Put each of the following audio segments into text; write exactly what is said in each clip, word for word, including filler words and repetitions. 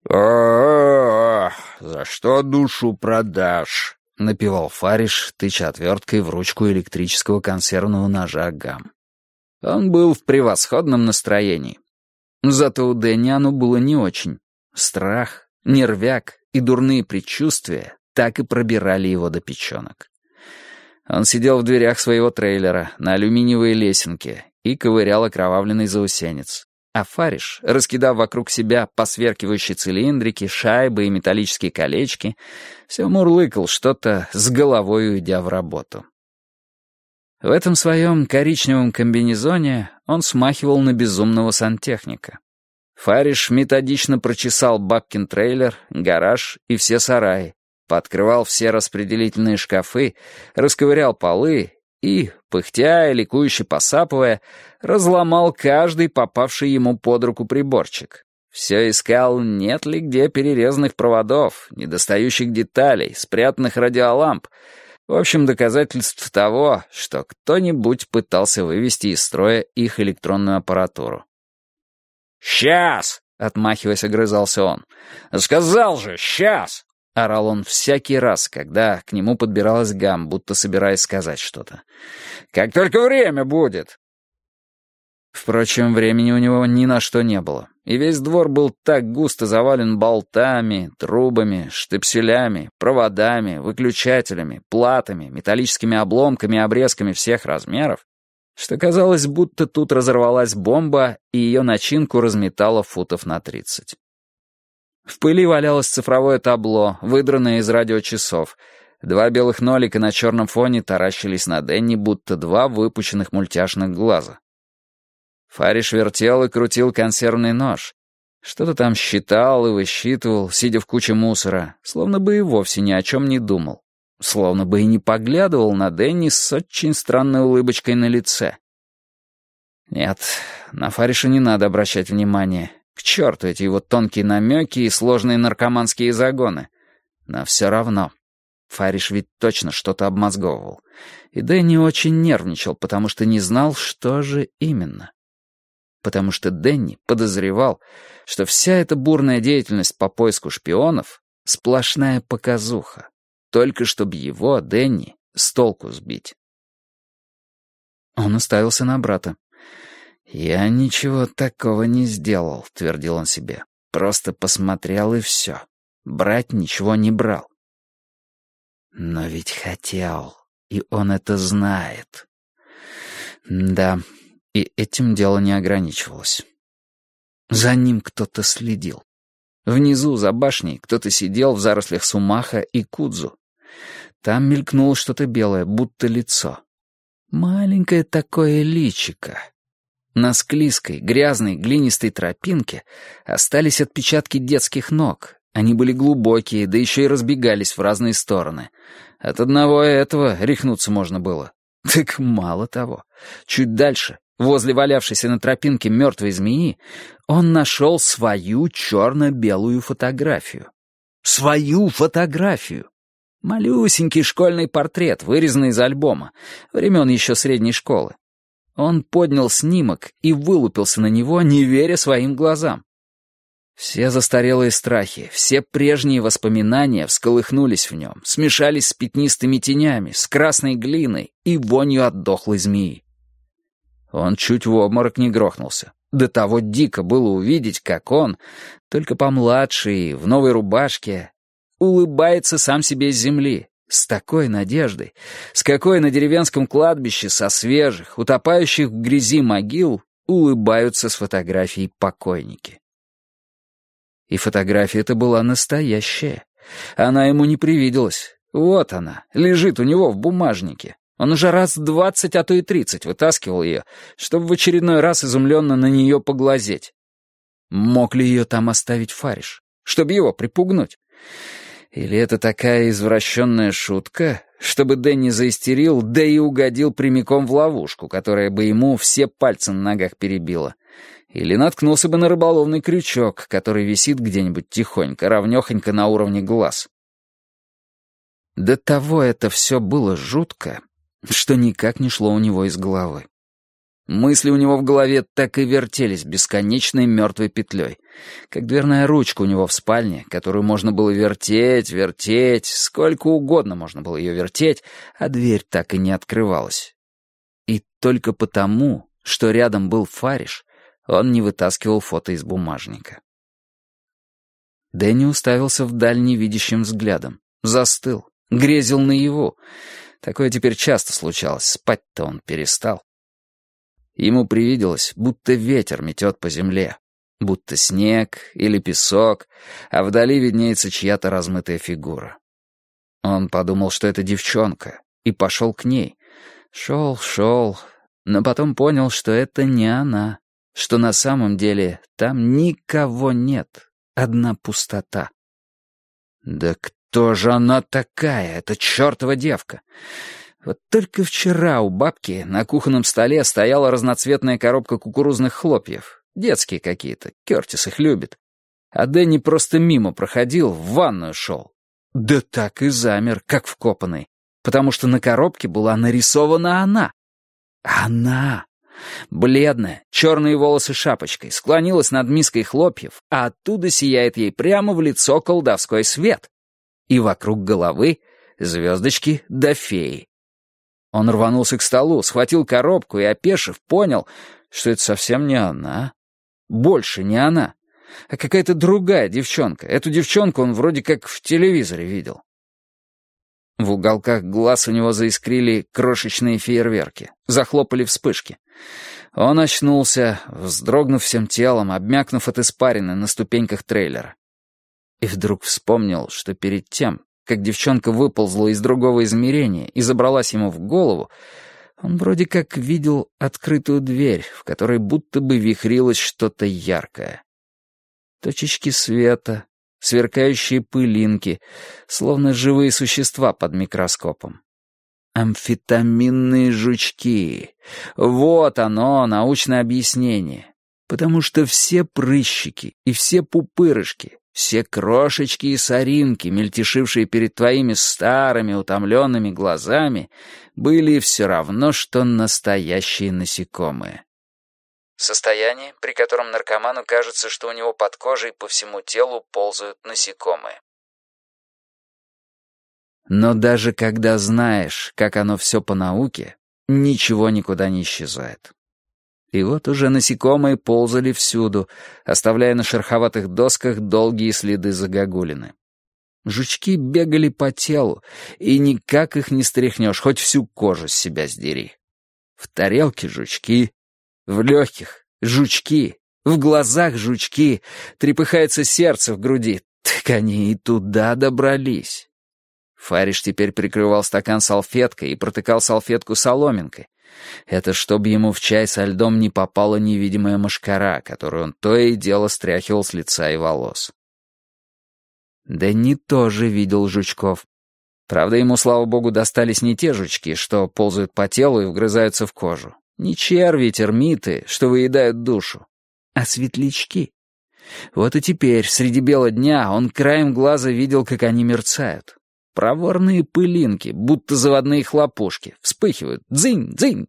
«Ах, за что душу продашь?» — напевал Фариш, тыча отверткой в ручку электрического консервного ножа Гам. Он был в превосходном настроении. Зато у Дэнни оно было не очень. Страх, нервяк и дурные предчувствия так и пробирали его до печенок. Он сидел в дверях своего трейлера на алюминиевой лесенке и ковырял окровавленный заусенец. А Фариш, раскидав вокруг себя посверкивающие цилиндрики, шайбы и металлические колечки, все мурлыкал что-то, с головой уйдя в работу. В этом своем коричневом комбинезоне он смахивал на безумного сантехника. Фариш методично прочесал бабкин трейлер, гараж и все сараи, пооткрывал все распределительные шкафы, расковырял полы и, пыхтя и ликующе посапывая, разломал каждый попавший ему под руку приборчик. Все искал, нет ли где перерезанных проводов, недостающих деталей, спрятанных радиоламп. В общем, доказательств того, что кто-нибудь пытался вывести из строя их электронную аппаратуру. «Сейчас!» — отмахиваясь, огрызался он. «Сказал же, сейчас!» — орал он всякий раз, когда к нему подбиралась Гам, будто собираясь сказать что-то. «Как только время будет!» Впрочем, времени у него ни на что не было, и весь двор был так густо завален болтами, трубами, штепселями, проводами, выключателями, платами, металлическими обломками и обрезками всех размеров, что казалось, будто тут разорвалась бомба, и ее начинку разметало футов на тридцать. В пыли валялось цифровое табло, выдранное из радиочасов. Два белых нолика на черном фоне таращились на Дэнни, будто два выпущенных мультяшных глаза. Фариш вертел и крутил консервный нож. Что-то там считал и высчитывал, сидя в куче мусора, словно бы и вовсе ни о чем не думал. Словно бы и не поглядывал на Дэнни с очень странной улыбочкой на лице. Нет, на Фариша не надо обращать внимание. К черту эти его тонкие намеки и сложные наркоманские загоны. Но все равно. Фариш ведь точно что-то обмозговывал. И Дэнни очень нервничал, потому что не знал, что же именно. Потому что Дэнни подозревал, что вся эта бурная деятельность по поиску шпионов — сплошная показуха, только чтобы его, Дэнни, с толку сбить. Он уставился на брата. «Я ничего такого не сделал», — твердил он себе. «Просто посмотрел и все. Брать ничего не брал». Но ведь хотел, и он это знает. Да, и этим дело не ограничивалось. За ним кто-то следил. Внизу, за башней, кто-то сидел в зарослях сумаха и кудзу. Там мелькнуло что-то белое, будто лицо. Маленькое такое личико. На склизкой, грязной, глинистой тропинке остались отпечатки детских ног. Они были глубокие, да еще и разбегались в разные стороны. От одного этого рехнуться можно было. Так мало того. Чуть дальше, возле валявшейся на тропинке мертвой змеи, он нашел свою черно-белую фотографию. Свою фотографию! Малюсенький школьный портрет, вырезанный из альбома, времен еще средней школы. Он поднял снимок и вылупился на него, не веря своим глазам. Все застарелые страхи, все прежние воспоминания всколыхнулись в нем, смешались с пятнистыми тенями, с красной глиной и вонью от дохлой змеи. Он чуть в обморок не грохнулся. До того дико было увидеть, как он, только помладше и в новой рубашке, улыбается сам себе с земли, с такой надеждой, с какой на деревенском кладбище со свежих, утопающих в грязи могил улыбаются с фотографией покойники. И фотография эта была настоящая. Она ему не привиделась. Вот она, лежит у него в бумажнике. Он уже раз двадцать, а то и тридцать вытаскивал ее, чтобы в очередной раз изумленно на нее поглазеть. Мог ли ее там оставить Фариш, чтобы его припугнуть? Или это такая извращенная шутка, чтобы Дэнни заистерил, да и угодил прямиком в ловушку, которая бы ему все пальцы на ногах перебила? Или наткнулся бы на рыболовный крючок, который висит где-нибудь тихонько, равнёхонько на уровне глаз? До того это все было жутко, что никак не шло у него из головы. Мысли у него в голове так и вертелись бесконечной мертвой петлей, как дверная ручка у него в спальне, которую можно было вертеть, вертеть, сколько угодно можно было ее вертеть, а дверь так и не открывалась. И только потому, что рядом был Фариш, он не вытаскивал фото из бумажника. Дэнни уставился вдаль невидящим взглядом, застыл, грезил наяву. Такое теперь часто случалось, спать-то он перестал. Ему привиделось, будто ветер метет по земле, будто снег или песок, а вдали виднеется чья-то размытая фигура. Он подумал, что это девчонка, и пошел к ней. Шел, шел, но потом понял, что это не она, что на самом деле там никого нет, одна пустота. Да кто же она такая, эта чертова девка? Вот только вчера у бабки на кухонном столе стояла разноцветная коробка кукурузных хлопьев. Детские какие-то, Кертис их любит. А Дэнни просто мимо проходил, в ванную шел. Да так и замер, как вкопанный, потому что на коробке была нарисована она. Она! Бледная, черные волосы шапочкой, склонилась над миской хлопьев, а оттуда сияет ей прямо в лицо колдовской свет. И вокруг головы звездочки да феи. Он рванулся к столу, схватил коробку и, опешив, понял, что это совсем не она. Больше не она, а какая-то другая девчонка. Эту девчонку он вроде как в телевизоре видел. В уголках глаз у него заискрили крошечные фейерверки, захлопали вспышки. Он очнулся, вздрогнув всем телом, обмякнув от испарины на ступеньках трейлера. И вдруг вспомнил, что перед тем, как девчонка выползла из другого измерения и забралась ему в голову, он вроде как видел открытую дверь, в которой будто бы вихрилось что-то яркое. Точечки света, сверкающие пылинки, словно живые существа под микроскопом. Амфетаминные жучки. Вот оно, научное объяснение. Потому что все прыщики и все пупырышки, все крошечки и соринки, мельтешившие перед твоими старыми утомленными глазами, были все равно, что настоящие насекомые. Состояние, при котором наркоману кажется, что у него под кожей по всему телу ползают насекомые. Но даже когда знаешь, как оно все по науке, ничего никуда не исчезает. И вот уже насекомые ползали всюду, оставляя на шероховатых досках долгие следы загогулины. Жучки бегали по телу, и никак их не стряхнешь, хоть всю кожу с себя сдери. В тарелке жучки, в легких жучки, в глазах жучки, трепыхается сердце в груди, так они и туда добрались. Фариш теперь прикрывал стакан салфеткой и протыкал салфетку соломинкой. Это чтобы ему в чай со льдом не попала невидимая мошкара, которую он то и дело стряхивал с лица и волос. Дэнни тоже видел жучков. Правда, ему, слава богу, достались не те жучки, что ползают по телу и вгрызаются в кожу, не черви, термиты, что выедают душу, а светлячки. Вот и теперь, среди бела дня, он краем глаза видел, как они мерцают. Проворные пылинки, будто заводные хлопушки, вспыхивают. Дзынь, дзынь.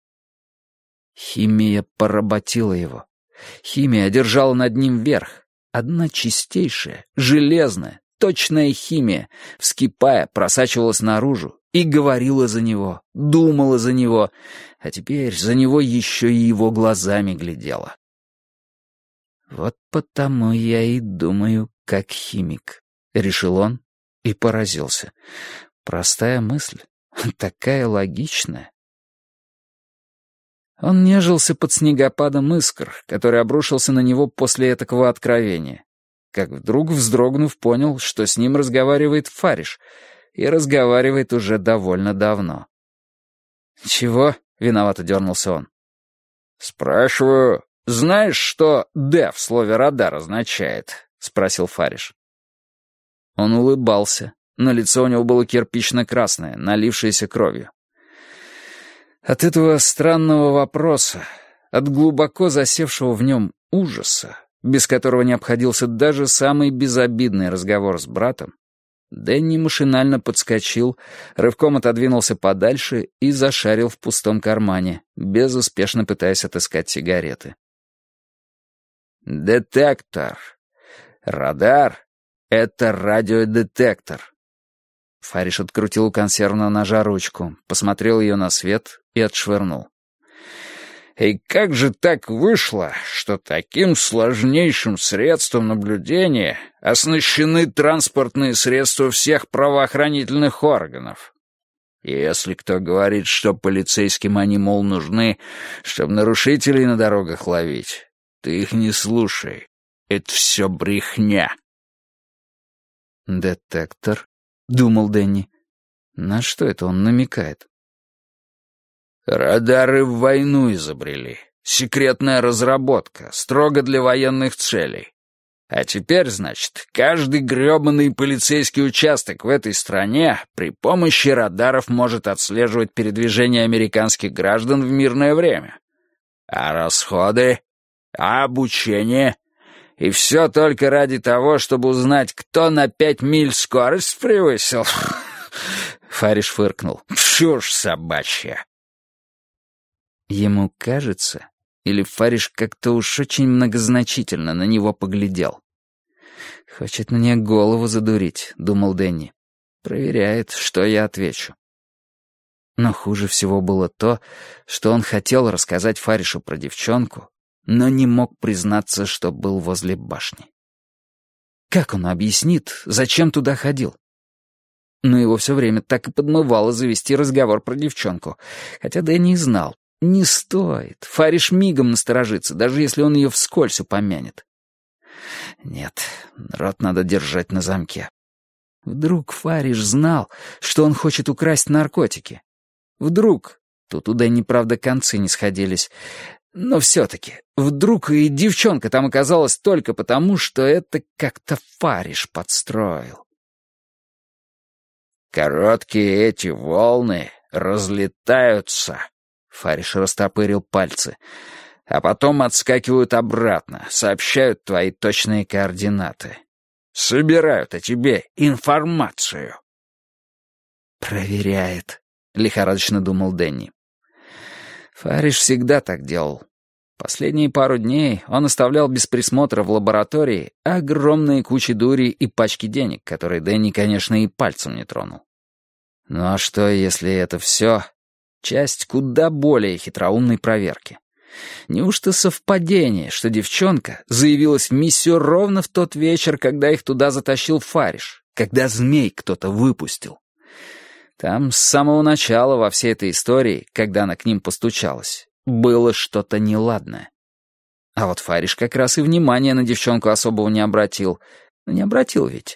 Химия поработила его. Химия одержала над ним верх. Одна чистейшая, железная, точная химия, вскипая, просачивалась наружу и говорила за него, думала за него, а теперь за него еще и его глазами глядела. «Вот потому я и думаю, как химик», — решил он. И поразился. Простая мысль, такая логичная. Он нежился под снегопадом искр, который обрушился на него после этакого откровения. Как вдруг, вздрогнув, понял, что с ним разговаривает Фариш, и разговаривает уже довольно давно. «Чего?» — виновато дернулся он. «Спрашиваю, знаешь, что «Д» в слове «радар» означает?» — спросил Фариш. Он улыбался, но лицо у него было кирпично-красное, налившееся кровью. От этого странного вопроса, от глубоко засевшего в нем ужаса, без которого не обходился даже самый безобидный разговор с братом, Дэнни машинально подскочил, рывком отодвинулся подальше и зашарил в пустом кармане, безуспешно пытаясь отыскать сигареты. «Детектор. Радар — это радиодетектор». Фариш открутил у консервного ножа ручку, посмотрел ее на свет и отшвырнул. «И как же так вышло, что таким сложнейшим средством наблюдения оснащены транспортные средства всех правоохранительных органов? Если кто говорит, что полицейским они, мол, нужны, чтобы нарушителей на дорогах ловить, ты их не слушай. Это все брехня». «Детектор?» — думал Дэнни. «На что это он намекает?» «Радары в войну изобрели. Секретная разработка, строго для военных целей. А теперь, значит, каждый грёбаный полицейский участок в этой стране при помощи радаров может отслеживать передвижение американских граждан в мирное время. А расходы? А обучение? И все только ради того, чтобы узнать, кто на пять миль скорость превысил?» Фариш фыркнул. «Чушь собачья». Ему кажется, или Фариш как-то уж очень многозначительно на него поглядел. «Хочет мне голову задурить», — думал Дэнни. «Проверяет, что я отвечу». Но хуже всего было то, что он хотел рассказать Фаришу про девчонку, но не мог признаться, что был возле башни. Как он объяснит, зачем туда ходил? Но его все время так и подмывало завести разговор про девчонку, хотя Дэнни знал, не стоит, Фариш мигом насторожится, даже если он ее вскользь упомянет. Нет, рот надо держать на замке. Вдруг Фариш знал, что он хочет украсть наркотики? Вдруг, тут у Дэнни, правда, концы не сходились, но все-таки, вдруг и девчонка там оказалась только потому, что это как-то Фариш подстроил. «Короткие эти волны разлетаются», — Фариш растопырил пальцы, «а потом отскакивают обратно, сообщают твои точные координаты. Собирают о тебе информацию». «Проверяет», — лихорадочно думал Дэнни. Фариш всегда так делал. Последние пару дней он оставлял без присмотра в лаборатории огромные кучи дури и пачки денег, которые Дэнни, конечно, и пальцем не тронул. Ну а что, если это все часть куда более хитроумной проверки? Неужто совпадение, что девчонка заявилась в миссию ровно в тот вечер, когда их туда затащил Фариш, когда змей кто-то выпустил? Там с самого начала во всей этой истории, когда она к ним постучалась, было что-то неладное. А вот Фариш как раз и внимания на девчонку особого не обратил. Не обратил ведь.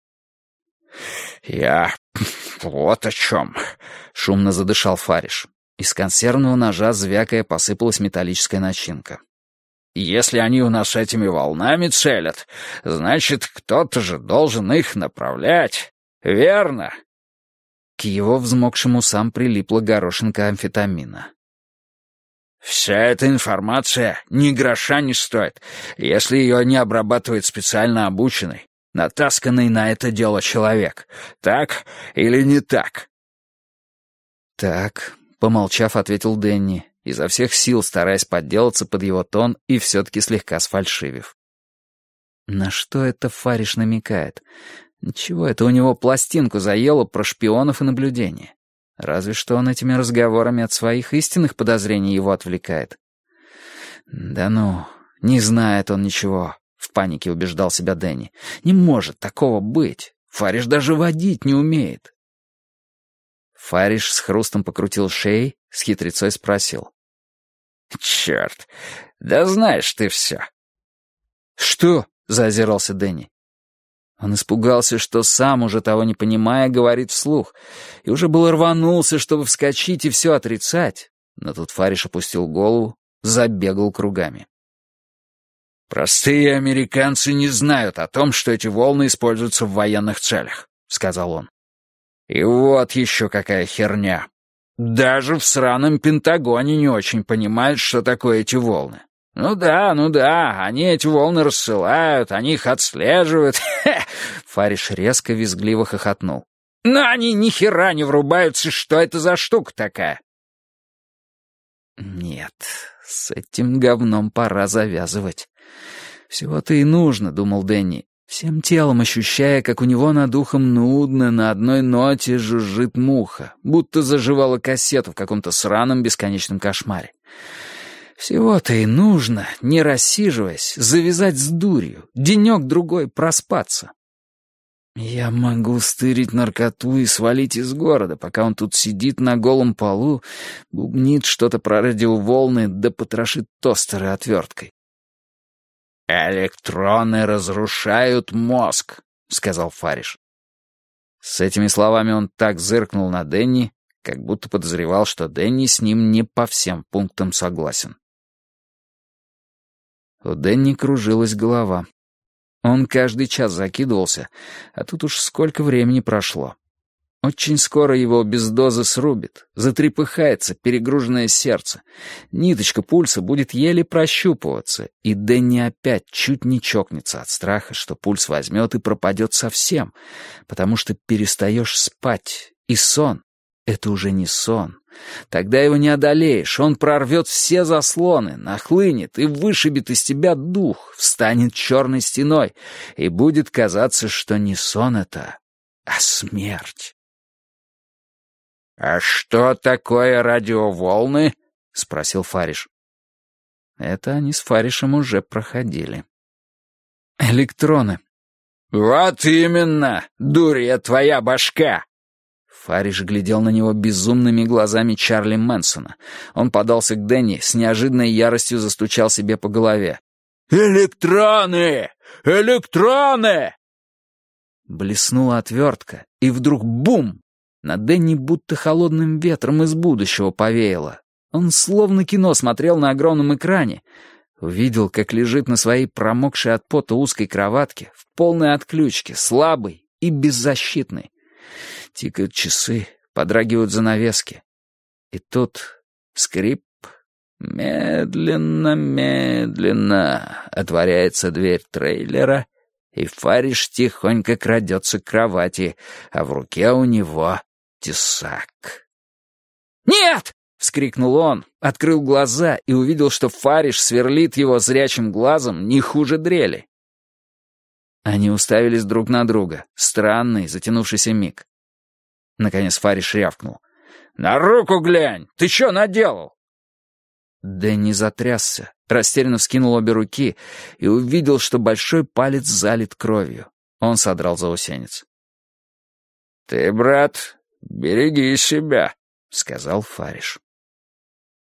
«Я вот о чем», — шумно задышал Фариш. Из консервного ножа, звякая, посыпалась металлическая начинка. «Если они у нас этими волнами целят, значит, кто-то же должен их направлять, верно?» К его взмокшим усам прилипла горошинка амфетамина. «Вся эта информация ни гроша не стоит, если ее не обрабатывает специально обученный, натасканный на это дело человек. Так или не так?» «Так», — помолчав, ответил Дэнни, изо всех сил стараясь подделаться под его тон и все-таки слегка сфальшивив. На что это Фариш намекает? Ничего, это у него пластинку заело про шпионов и наблюдения. Разве что он этими разговорами от своих истинных подозрений его отвлекает. «Да ну, не знает он ничего», — в панике убеждал себя Дэнни. «Не может такого быть. Фариш даже водить не умеет». Фариш с хрустом покрутил шеей, с хитрецой спросил. «Черт, да знаешь ты все». «Что?» — заозирался Дэнни. Он испугался, что сам, уже того не понимая, говорит вслух, и уже было рванулся, чтобы вскочить и все отрицать, но тут Фариш опустил голову, забегал кругами. «Простые американцы не знают о том, что эти волны используются в военных целях», — сказал он. «И вот еще какая херня. Даже в сраном Пентагоне не очень понимают, что такое эти волны. «Ну да, ну да, они эти волны рассылают, они их отслеживают». Фариш резко визгливо хохотнул. «Но они ни хера не врубаются, что это за штука такая?» «Нет, с этим говном пора завязывать. Всего-то и нужно», — думал Дэнни, всем телом ощущая, как у него над ухом нудно на одной ноте жужжит муха, будто заживала кассету в каком-то сраном бесконечном кошмаре. Всего-то и нужно, не рассиживаясь, завязать с дурью, денек-другой проспаться. Я могу стырить наркоту и свалить из города, пока он тут сидит на голом полу, бубнит что-то про радиоволны да потрошит тостеры отверткой. «Электроны разрушают мозг», — сказал Фариш. С этими словами он так зыркнул на Дэнни, как будто подозревал, что Дэнни с ним не по всем пунктам согласен. У Дэнни кружилась голова. Он каждый час закидывался, а тут уж сколько времени прошло. Очень скоро его без дозы срубит, затрепыхается перегруженное сердце. Ниточка пульса будет еле прощупываться, и Дэнни опять чуть не чокнется от страха, что пульс возьмет и пропадет совсем, потому что перестаешь спать, и сон — это уже не сон. Тогда его не одолеешь, он прорвет все заслоны, нахлынет и вышибет из тебя дух, встанет черной стеной, и будет казаться, что не сон это, а смерть. «А что такое радиоволны?» — спросил Фариш. Это они с Фаришем уже проходили. «Электроны». «Вот именно, дурья твоя башка!» Фариш глядел на него безумными глазами Чарли Мэнсона. Он подался к Дэнни, с неожиданной яростью застучал себе по голове. «Электроны! Электроны!» Блеснула отвертка, и вдруг бум! На Дэнни будто холодным ветром из будущего повеяло. Он словно кино смотрел на огромном экране. Увидел, как лежит на своей промокшей от пота узкой кроватке, в полной отключке, слабый и беззащитный. Тикают часы, подрагивают занавески. И тут скрип. Медленно-медленно отворяется дверь трейлера, и Фариш тихонько крадется к кровати, а в руке у него тесак. «Нет!» — вскрикнул он, открыл глаза и увидел, что Фариш сверлит его зрячим глазом не хуже дрели. Они уставились друг на друга. Странный, затянувшийся миг. Наконец Фариш рявкнул. «На руку глянь! Ты что наделал?» Дэнни затрясся, растерянно вскинул обе руки и увидел, что большой палец залит кровью. Он содрал заусенец. «Ты, брат, береги себя», — сказал Фариш.